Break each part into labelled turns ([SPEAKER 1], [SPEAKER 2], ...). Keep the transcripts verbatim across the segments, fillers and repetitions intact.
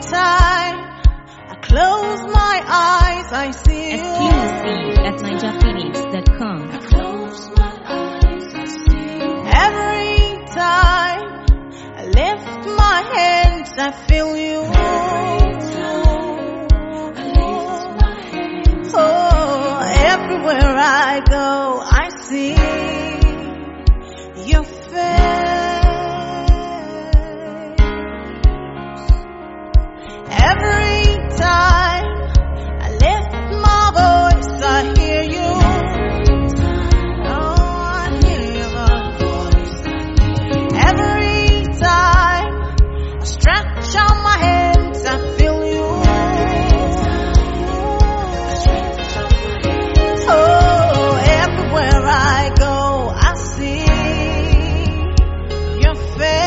[SPEAKER 1] time I close my eyes, I see you.
[SPEAKER 2] Exclusive at ninja phoenix dot com.
[SPEAKER 1] I close my eyes, I see you. Every time I lift my hands, I feel you. Oh, everywhere I go, I see your face. Every time I lift my voice, I hear you. Oh, I hear your voice. Every time I stretch out my hands, I feel you. Oh, everywhere I go, I see your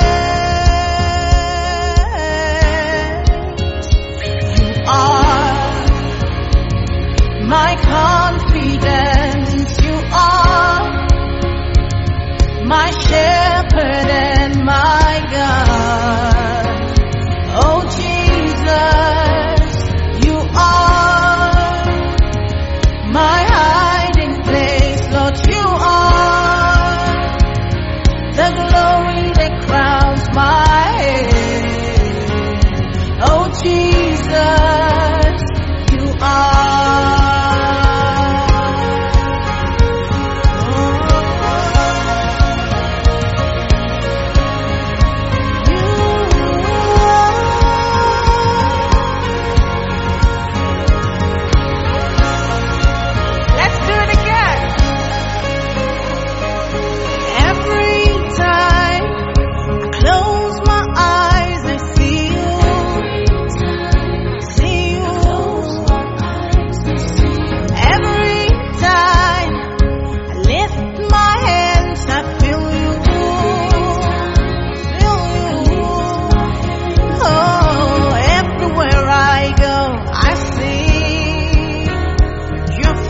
[SPEAKER 1] face. You are my confidence. You are my shepherd and my God. Oh, Jesus, you are my hiding place. Lord, you are the glory that crowns my head. Oh, Jesus, you are. Let's do it again. Every time I close my eyes, I see you. See you. Every time I lift my hands, I feel you. Feel you. Oh, everywhere I go, I see your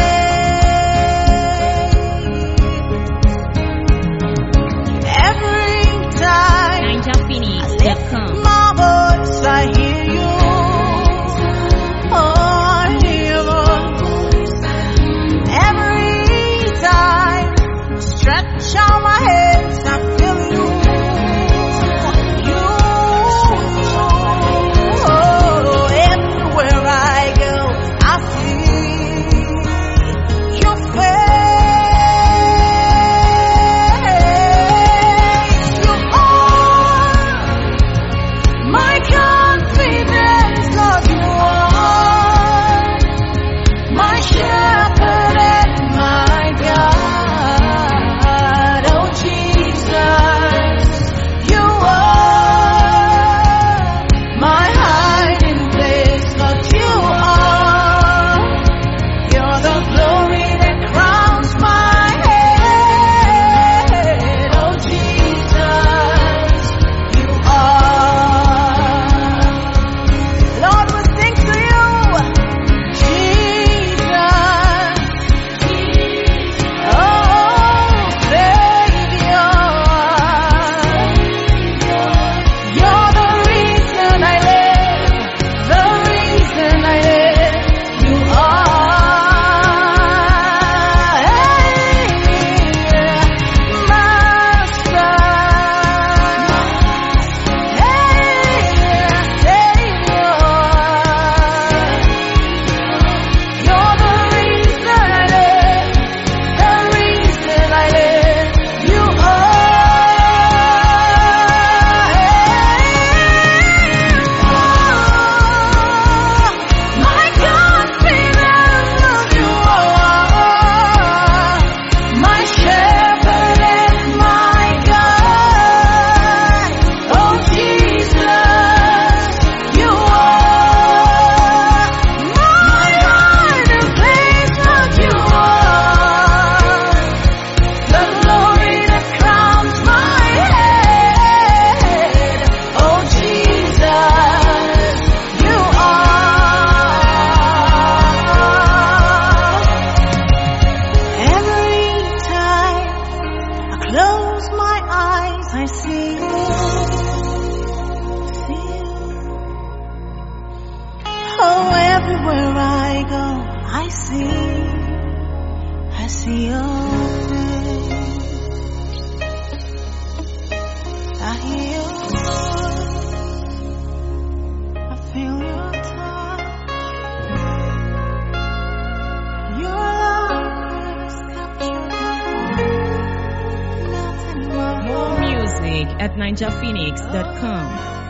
[SPEAKER 1] face. Every time
[SPEAKER 2] ninja phoenix dot com.
[SPEAKER 1] my voice, I hear you. Oh, I hear your voice. Every time I stretch out my hands, I feel you. You. Oh, everywhere I go, I see your face. You are my confidence, Lord, you are my shepherd and my God. Oh, Jesus, you are my hiding place, Lord, you are. You're the glory that crowns my head. Oh, Jesus, you are. Lord, we sing to you, Jesus. Oh, Savior. You're the reason I live, the reason I live. You are. Hey, Master. Hey, Savior. You're the reason I live, the reason I live. You are my confidence, Lord, you are my shepherd and my God. Oh, Jesus, you are my hiding place, Lord, you are the glory that crowns my head. Oh, Jesus, you are. Every time I close my eyes, I see you. See you. everywhere I go, I see, I see your face. I hear your voice, I feel your touch. Your love has captured my heart, nothing more.
[SPEAKER 2] More music at ninja phoenix dot com.